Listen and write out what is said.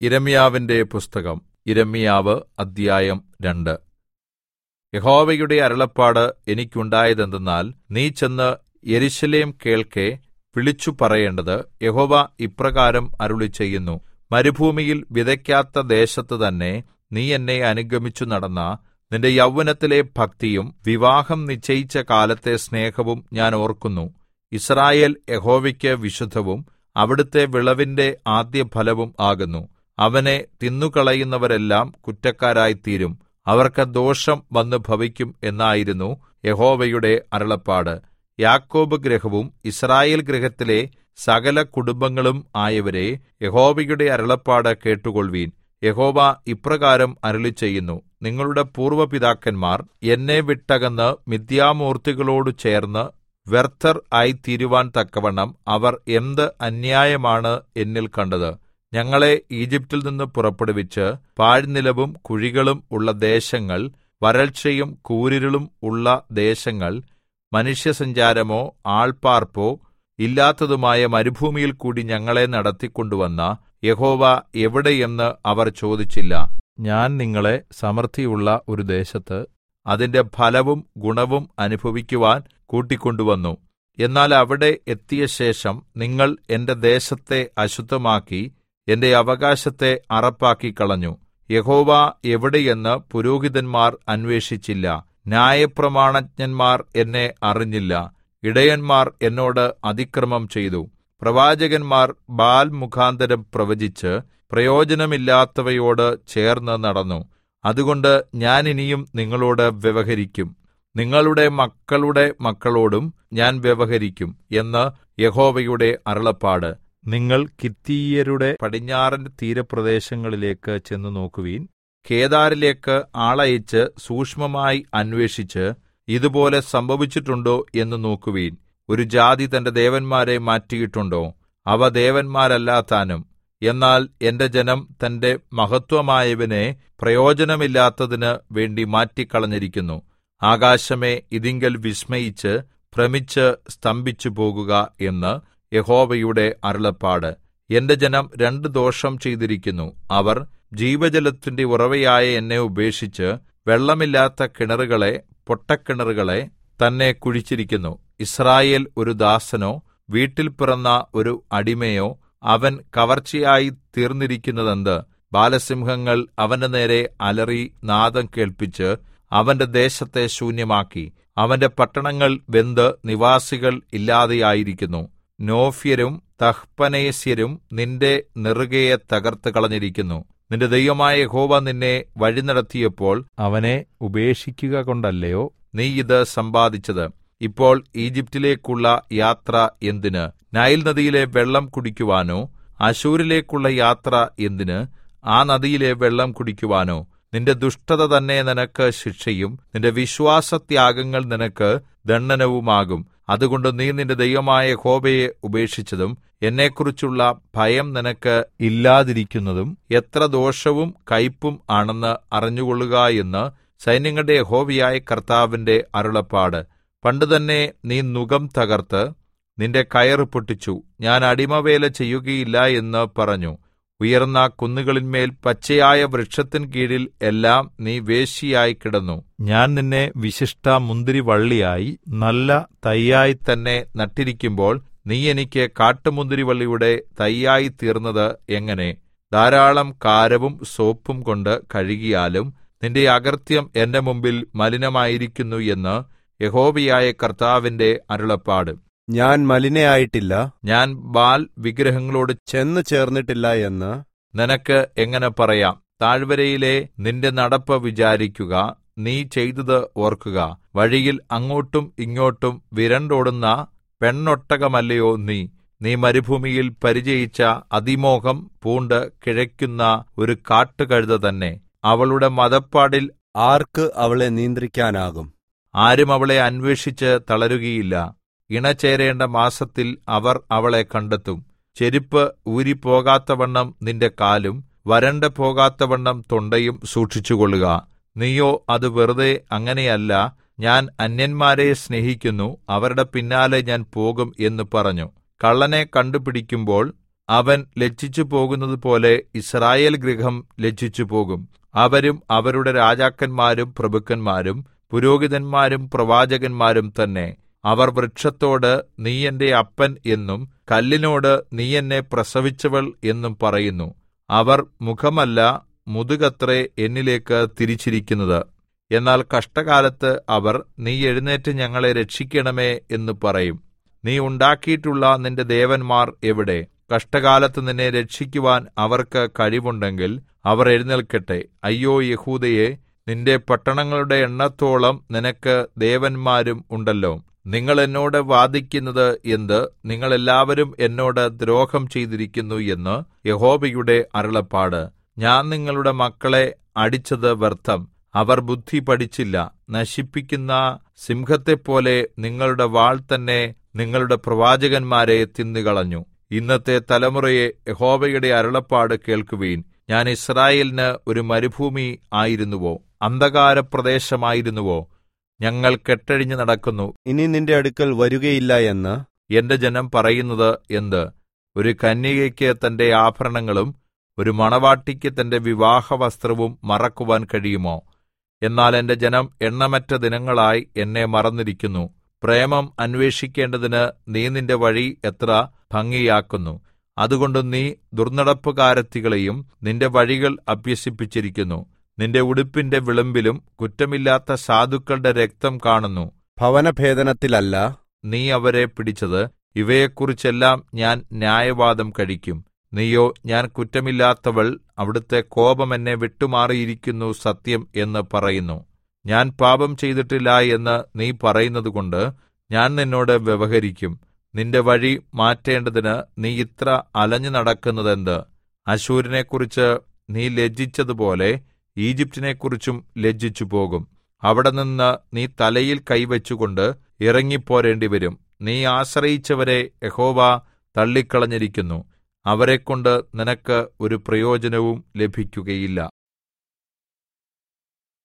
യിരെമ്യാവിന്റെ പുസ്തകം. യിരെമ്യാവ് അദ്ധ്യായം 2. യഹോവയുടെ അരുളപ്പാട് എനിക്കുണ്ടായതെന്തെന്നാൽ, നീ ചെന്ന് യെരൂശലേം കേൾക്കെ വിളിച്ചു പറയേണ്ടത്, യഹോവ ഇപ്രകാരം അരുളിച്ചെയ്യുന്നു, മരുഭൂമിയിൽ വിതയ്ക്കാത്ത ദേശത്ത് തന്നെ നീ എന്നെ അനുഗമിച്ചു നടന്ന നിന്റെ യൗവനത്തിലെ ഭക്തിയും വിവാഹം നിശ്ചയിച്ച കാലത്തെ സ്നേഹവും ഞാൻ ഓർക്കുന്നു. യിസ്രായേൽ യഹോവയ്ക്ക് വിശുദ്ധവും അവിടുത്തെ വിളവിന്റെ ആദ്യഫലവും ആകുന്നു. അവനെ തിന്നുകളയുന്നവരെല്ലാം കുറ്റക്കാരായിത്തീരും, അവർക്ക് ദോഷം വന്നു ഭവിക്കും എന്നായിരുന്നു യഹോവയുടെ അരുളപ്പാട്. യാക്കോബ് ഗൃഹവും യിസ്രായേൽ ഗൃഹത്തിലെ സകല കുടുംബങ്ങളും ആയവരേ, യഹോവയുടെ അരുളപ്പാട് കേട്ടുകൊൾവീൻ. യഹോവ ഇപ്രകാരം അരുളിച്ചെയ്യുന്നു, നിങ്ങളുടെ പൂർവ്വ പിതാക്കന്മാർ എന്നെ വിട്ടകന്ന് മിഥ്യാമൂർത്തികളോടു ചേർന്ന് വ്യർത്ഥർ ആയിത്തീരുവാൻ തക്കവണ്ണം അവർ എന്ത് അന്യായമാണ് എന്നിൽ കണ്ടത്. ഞങ്ങളെ ഈജിപ്റ്റിൽ നിന്ന് പുറപ്പെടുവിച്ച് പാഴ്നിലവും കുഴികളും ഉള്ള ദേശങ്ങൾ, വരൾച്ചയും കൂരിരുളും ഉള്ള ദേശങ്ങൾ, മനുഷ്യസഞ്ചാരമോ ആൾപാർപ്പോ ഇല്ലാത്തതുമായ മരുഭൂമിയിൽ കൂടി ഞങ്ങളെ നടത്തിക്കൊണ്ടുവന്ന യഹോവ എവിടെ എന്ന് അവർ ചോദിച്ചില്ല. ഞാൻ നിങ്ങളെ സമൃദ്ധിയുള്ള ഒരു ദേശത്ത് അതിന്റെ ഫലവും ഗുണവും അനുഭവിക്കുവാൻ കൂട്ടിക്കൊണ്ടുവന്നു. എന്നാൽ അവിടെ എത്തിയ ശേഷം നിങ്ങൾ എന്റെ ദേശത്തെ അശുദ്ധമാക്കി എന്റെ അവകാശത്തെ അറപ്പാക്കിക്കളഞ്ഞു. യഹോവ എവിടെയെന്ന് പുരോഹിതന്മാർ അന്വേഷിച്ചില്ല, ന്യായപ്രമാണജ്ഞന്മാർ എന്നെ അറിഞ്ഞില്ല. ഇടയന്മാർ എന്നോട് അതിക്രമം ചെയ്തു, പ്രവാചകന്മാർ ബാൽ മുഖാന്തരം പ്രവചിച്ച് പ്രയോജനമില്ലാത്തവയോട് ചേർന്ന് നടന്നു. അതുകൊണ്ട് ഞാൻ ഇനിയും നിങ്ങളോട് വ്യവഹരിക്കും, നിങ്ങളുടെ മക്കളുടെ മക്കളോടും ഞാൻ വ്യവഹരിക്കും എന്ന് യഹോവയുടെ അരുളപ്പാട്. നിങ്ങൾ കിത്തീയരുടെ പടിഞ്ഞാറൻ തീരപ്രദേശങ്ങളിലേക്ക് ചെന്നു നോക്കുവിൻ. കേദാരിലേക്ക് ആളയച്ച് സൂക്ഷ്മമായി അന്വേഷിച്ച് ഇതുപോലെ സംഭവിച്ചിട്ടുണ്ടോ എന്ന് നോക്കുവിൻ. ഒരു ജാതി തന്റെ ദേവന്മാരെ മാറ്റിയിട്ടുണ്ടോ? അവ ദേവന്മാരല്ലതാനും. എന്നാൽ എന്റെ ജനം തന്റെ മഹത്വമായവനെ പ്രയോജനമില്ലാത്തതിന് വേണ്ടി മാറ്റിക്കളഞ്ഞിരിക്കുന്നു. ആകാശമേ, ഇതിങ്കൽ വിസ്മയിച്ച് ഭ്രമിച്ച് സ്തംഭിച്ചു പോകുക എന്ന് യഹോവയുടെ അരുളപ്പാട്. എന്റെ ജനം രണ്ട് ദോഷം ചെയ്തിരിക്കുന്നു. അവർ ജീവജലത്തിന്റെ ഉറവയായ എന്നെ ഉപേക്ഷിച്ച് വെള്ളമില്ലാത്ത കിണറുകളെ, പൊട്ടക്കിണറുകളെ തന്നെ കുഴിച്ചിരിക്കുന്നു. യിസ്രായേൽ ഒരു ദാസനോ വീട്ടിൽ പിറന്ന ഒരു അടിമയോ അവൻ കവർച്ചയായി തീർന്നിരിക്കുന്നതെന്ത്? ബാലസിംഹങ്ങൾ അവന്റെ നേരെ അലറി നാദം കേൾപ്പിച്ച് അവന്റെ ദേശത്തെ ശൂന്യമാക്കി. അവന്റെ പട്ടണങ്ങൾ വെന്ത് നിവാസികൾ ഇല്ലാതെയായിരിക്കുന്നു. നോഫ്യരും തഹ്പനേസ്യരും നിന്റെ നെറുകയെ തകർത്ത് കളഞ്ഞിരിക്കുന്നു. നിന്റെ ദൈവമായ യഹോവ നിന്നെ വഴിനടത്തിയപ്പോൾ അവനെ ഉപേക്ഷിക്കുക കൊണ്ടല്ലയോ നീ ഇത് സമ്പാദിച്ചത്? ഇപ്പോൾ ഈജിപ്റ്റിലേക്കുള്ള യാത്ര എന്തിന്? നൈൽ നദിയിലെ വെള്ളം കുടിക്കുവാനോ? അശ്ശൂരിലേക്കുള്ള യാത്ര എന്തിന്? ആ നദിയിലെ വെള്ളം കുടിക്കുവാനോ? നിന്റെ ദുഷ്ടത തന്നെ നിനക്ക് ശിക്ഷയും നിന്റെ വിശ്വാസത്യാഗങ്ങൾ നിനക്ക് ദണ്ഡനവുമാകും. അതുകൊണ്ട് നീ നിന്റെ ദൈവമായ യഹോവയെ ഉപേക്ഷിച്ചതും എന്നെക്കുറിച്ചുള്ള ഭയം നിനക്ക് ഇല്ലാതിരിക്കുന്നതും എത്ര ദോഷവും കയ്പും ആണെന്ന് അറിഞ്ഞുകൊള്ളുക എന്ന് സൈന്യങ്ങളുടെ യഹോവയായ കർത്താവിന്റെ അരുളപ്പാട്. പണ്ടുതന്നെ നീ നുകം തകർത്ത് നിന്റെ കയറ് പൊട്ടിച്ചു. ഞാൻ അടിമവേല ചെയ്യുകയില്ല എന്ന് പറഞ്ഞു. ഉയർന്ന കുന്നുകളിന്മേൽ പച്ചയായ വൃക്ഷത്തിൻ കീഴിൽ എല്ലാം നീ വേശ്യയായി കിടന്നു. ഞാൻ നിന്നെ വിശിഷ്ട മുന്തിരിവള്ളിയായി നല്ല തൈയായി തന്നെ നട്ടിരിക്കുമ്പോൾ നീ എനിക്ക് കാട്ടുമുന്തിരിവള്ളിയുടെ തൈയായി തീർന്നത് എങ്ങനെ? ധാരാളം കാരവും സോപ്പും കൊണ്ട് കഴുകിയാലും നിന്റെ അകൃത്യം എന്റെ മുമ്പിൽ മലിനമായിരിക്കുന്നു എന്ന് യഹോവയായ കർത്താവിന്റെ അരുളപ്പാട്. ഞാൻ മലിനയായിട്ടില്ല, ഞാൻ ബാൽ വിഗ്രഹങ്ങളോട് ചെന്നു ചേർന്നിട്ടില്ല എന്ന് നിനക്ക് എങ്ങനെ പറയാം? താഴ്വരയിലെ നിന്റെ നടപ്പ് വിചാരിക്കുക, നീ ചെയ്തത് ഓർക്കുക. വഴിയിൽ അങ്ങോട്ടും ഇങ്ങോട്ടും വിരണ്ടോടുന്ന പെണ്ണൊട്ടകമല്ലയോ നീ? നീ മരുഭൂമിയിൽ പരിചയിച്ച അതിമോഹം പൂണ്ട് കിഴയ്ക്കുന്ന ഒരു കാട്ടുകഴുത തന്നെ. അവളുടെ മദപ്പാടിൽ ആർക്ക് അവളെ നിയന്ത്രിക്കാനാകും? ആരും അവളെ അന്വേഷിച്ച് തളരുകയില്ല. ഇണചേരേണ്ട മാസത്തിൽ അവർ അവളെ കണ്ടെത്തും. ചെരിപ്പ് ഊരിപ്പോകാത്തവണ്ണം നിന്റെ കാലും വരണ്ട് പോകാത്തവണ്ണം തൊണ്ടയും സൂക്ഷിച്ചുകൊള്ളുക. നീയോ അത് വെറുതെ അങ്ങനെയല്ല, ഞാൻ അന്യന്മാരെ സ്നേഹിക്കുന്നു, അവരുടെ പിന്നാലെ ഞാൻ പോകും എന്ന് പറഞ്ഞു. കള്ളനെ കണ്ടുപിടിക്കുമ്പോൾ അവൻ ലജ്ജിച്ചു പോകുന്നതുപോലെ യിസ്രായേൽ ഗൃഹം ലജ്ജിച്ചുപോകും. അവരും അവരുടെ രാജാക്കന്മാരും പ്രഭുക്കന്മാരും പുരോഹിതന്മാരും പ്രവാചകന്മാരും തന്നെ. അവർ വൃക്ഷത്തോട്, നീ എന്റെ അപ്പൻ എന്നും കല്ലിനോട്, നീ എന്നെ പ്രസവിച്ചവൾ എന്നും പറയുന്നു. അവർ മുഖമല്ല മുതുകത്രേ എന്നിലേക്ക് തിരിച്ചിരിക്കുന്നത്. എന്നാൽ കഷ്ടകാലത്ത് അവർ, നീ എഴുന്നേറ്റ് ഞങ്ങളെ രക്ഷിക്കണമേ എന്ന് പറയും. നീ ഉണ്ടാക്കിയിട്ടുള്ള നിന്റെ ദേവന്മാർ എവിടെ? കഷ്ടകാലത്ത് നിന്നെ രക്ഷിക്കുവാൻ അവർക്ക് കഴിവുണ്ടെങ്കിൽ അവർ എഴുന്നേൽക്കട്ടെ. അയ്യോ യെഹൂദയേ, നിന്റെ പട്ടണങ്ങളുടെ എണ്ണത്തോളം നിനക്ക് ദേവന്മാരും ഉണ്ടല്ലോ. നിങ്ങൾ എന്നോട് വാദിക്കുന്നത് എന്ത്? നിങ്ങൾ എല്ലാവരും എന്നോട് ദ്രോഹം ചെയ്തിരിക്കുന്നു എന്ന് യഹോവയുടെ അരുളപ്പാട്. ഞാൻ നിങ്ങളുടെ മക്കളെ അടിച്ചത് വ്യർത്ഥം. അവർ ബുദ്ധി പഠിച്ചില്ല. നശിപ്പിക്കുന്ന സിംഹത്തെപ്പോലെ നിങ്ങളുടെ വാൾ തന്നെ നിങ്ങളുടെ പ്രവാചകന്മാരെ തിന്നുകളഞ്ഞു. ഇന്നത്തെ തലമുറയെ, യഹോവയുടെ അരുളപ്പാട് കേൾക്കുവിൻ. ഞാൻ യിസ്രായേലിന് ഒരു മരുഭൂമി ആയിരുന്നുവോ? അന്ധകാരപ്രദേശമായിരുന്നുവോ? ഞങ്ങൾ കെട്ടഴിഞ്ഞു നടക്കുന്നു. ഇനി നിന്റെ അടുക്കൽ വരുകയില്ല എന്ന് എന്റെ ജനം പറയുന്നത് എന്ത്? ഒരു കന്യകയ്ക്ക് തന്റെ ആഭരണങ്ങളും ഒരു മണവാട്ടിക്ക് തന്റെ വിവാഹവസ്ത്രവും മറക്കുവാൻ കഴിയുമോ? എന്നാൽ എന്റെ ജനം എണ്ണമറ്റ ദിനങ്ങളായി എന്നെ മറന്നിരിക്കുന്നു. പ്രേമം അന്വേഷിക്കേണ്ടതിന് നീ നിന്റെ വഴി എത്ര ഭംഗിയാക്കുന്നു. അതുകൊണ്ട് നീ ദുർന്നടപ്പുകാരത്തികളെയും നിന്റെ വഴികൾ അഭ്യസിപ്പിച്ചിരിക്കുന്നു. നിന്റെ ഉടുപ്പിന്റെ വിളുമ്പിലും കുറ്റമില്ലാത്ത സാധുക്കളുടെ രക്തം കാണുന്നു. ഭവനഭേദനത്തിലല്ല നീ അവരെ പിടിച്ചത്. ഇവയെക്കുറിച്ചെല്ലാം ഞാൻ ന്യായവാദം കഴിക്കും. നീയോ, ഞാൻ കുറ്റമില്ലാത്തവൾ, അവിടുത്തെ കോപം എന്നെ വിട്ടുമാറിയിരിക്കുന്നു സത്യം എന്ന് പറയുന്നു. ഞാൻ പാപം ചെയ്തിട്ടില്ല എന്ന് നീ പറയുന്നതുകൊണ്ട് ഞാൻ നിന്നോട് വ്യവഹരിക്കും. നിന്റെ വഴി മാറ്റേണ്ടതിന് നീ ഇത്ര അലഞ്ഞു നടക്കുന്നതെന്ത്? അശ്ശൂരിനെക്കുറിച്ച് നീ ലജ്ജിച്ചതുപോലെ ഈജിപ്റ്റിനെക്കുറിച്ചും ലജ്ജിച്ചുപോകും. അവിടെനിന്ന് നീ തലയിൽ കൈവച്ചുകൊണ്ട് ഇറങ്ങിപ്പോരേണ്ടിവരും. നീ ആശ്രയിച്ചവരെ യഹോവ തള്ളിക്കളഞ്ഞിരിക്കുന്നു. അവരെക്കൊണ്ട് നിനക്ക് ഒരു പ്രയോജനവും ലഭിക്കുകയില്ല.